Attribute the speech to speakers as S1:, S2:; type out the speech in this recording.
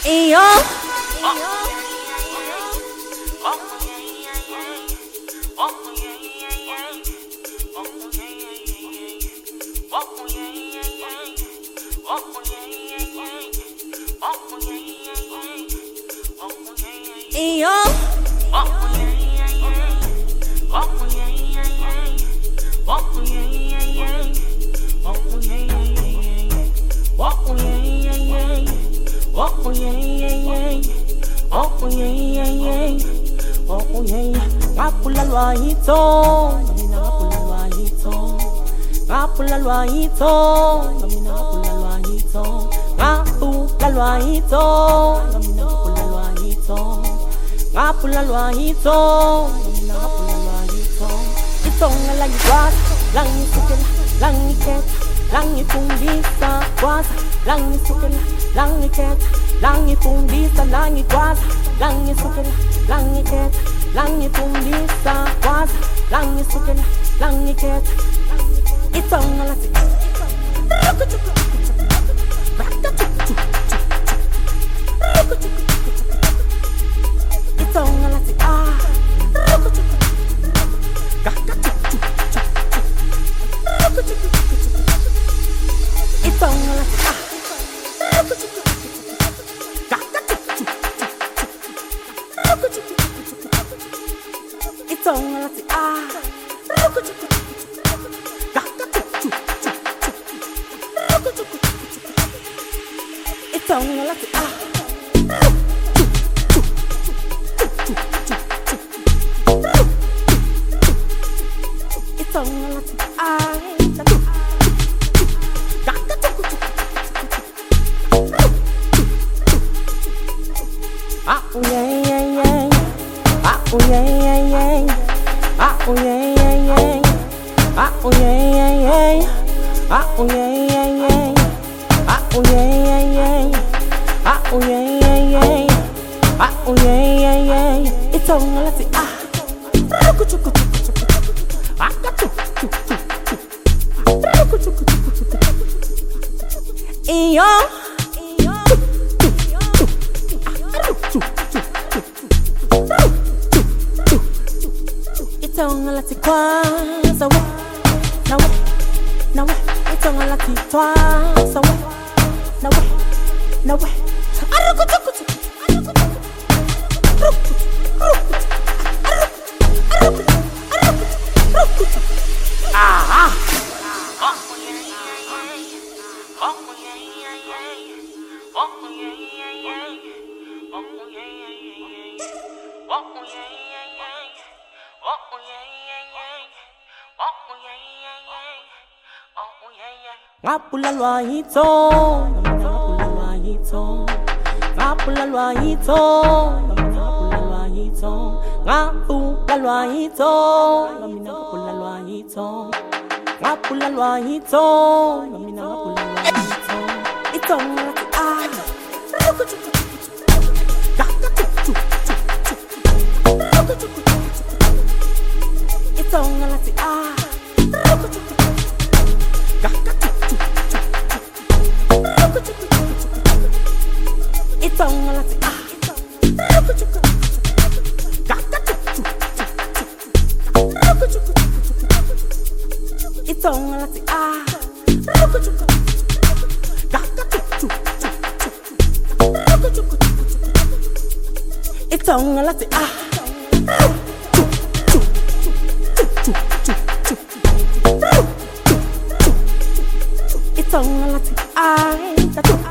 S1: Iyo. Ngapula lwahito, mina ngapula lwahito. Ngapula lwahito, mina ngapula lwahito. Ngapula lwahito, mina ngapula lwahito. Ngapula lwahito, mina ngapula lwahito. Itonga lagi kwasa, langi sukela, langi keta, langi fundisa kwasa, langi sukela, langi keta, langi fundisa, langi kwasa, langi sukela, langi keta. Langi fundisa kwaza, langi sukela, langi keta. Itonga lati itonga lati itonga lati Itonga lati Itonga lati Itonga lati oh yeah yeah yeah. Oh yeah yeah yeah. Oh yeah yeah yeah. Oh yeah yeah yeah. Oh yeah yeah yeah. Oh yeah yeah yeah. Oh yeah yeah yeah. Oh yeah yeah yeah. Itonga lati Iyo. Itonga lati kwaza we, na we, na we. Itonga lati twaza we, na we, na we. Aha. Ngapula lwahito, ngapula lwahito. Ngapula lwahito, ngapula lwahito. Ngapula lwahito, ngapula lwahito. Ngapula lwahito, ngapula lwahito. Itonga lati Itonga lati Itonga lati Itonga lati Itonga lati Itonga lati